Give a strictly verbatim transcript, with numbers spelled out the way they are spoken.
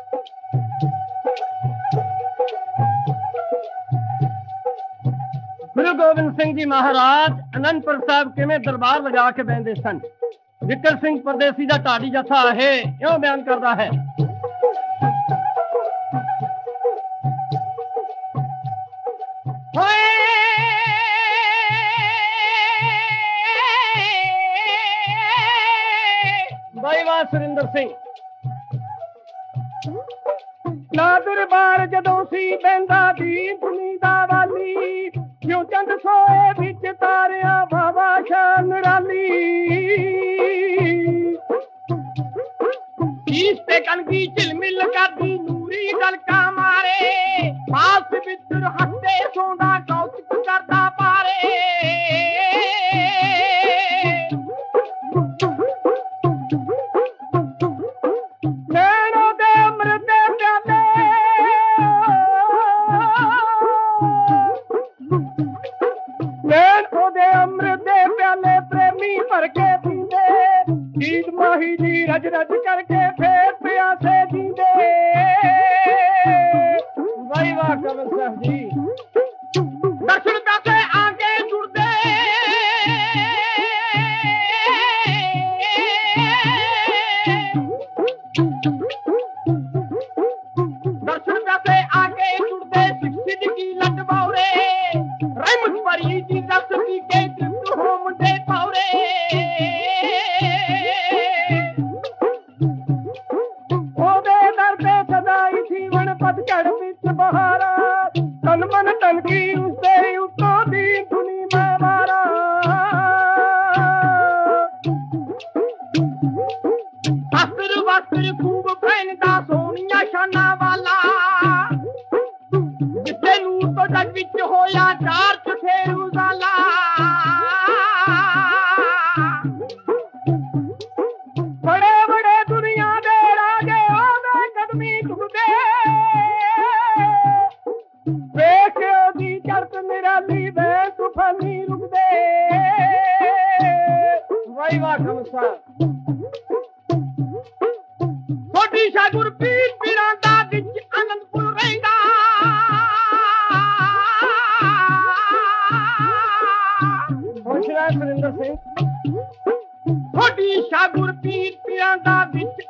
गुरु गोबिंद सिंह जी महाराज आनंदपुर साहब किवें दरबार लगा के बहते सन। विकर सिंह परदेसी का ढाडी जथा है इउं बयान करता है। भाई वाह सुरिंदर सिंह ना दरबार जदों सी बहंदा दी दुनिया वाली क्यों चंद सोए बिच तारिया बाबा शाह निराली इस पे कनकी झिलमिल करदी नूरी गलका मारे पास बिच हत्ते सोंदा कौतुक करदा पारे रज रज करके फिर प्यासे जींदे। वाह वाह कमल साहब जी दर्शन प्यासे आगे जुड़दे दर्शन प्यासे आगे जुड़दे सिद्ध की लट बावरे रहमत भरी जी रस पी के तृप्त हो मुंडे पावरे तन मन तनकी उससे उतो दी धुनी में मारा अस्त्र वस्त्र खूब पहनता सोनिया शाना वाला जिसे नूर तो जग विच होया चार चफेर उजाला बड़े बड़े दुनिया दे राजे ओदे कदमी झुकदे निराली वे तूफानी रुक दे। वाह वाह कमल साहब छोटी शाह गुरपीर पीरां दा विच आनंदपुर रहिंदा होशरा सुरिंदर सिंह छोटी शाह गुरपीर पीरां दा विच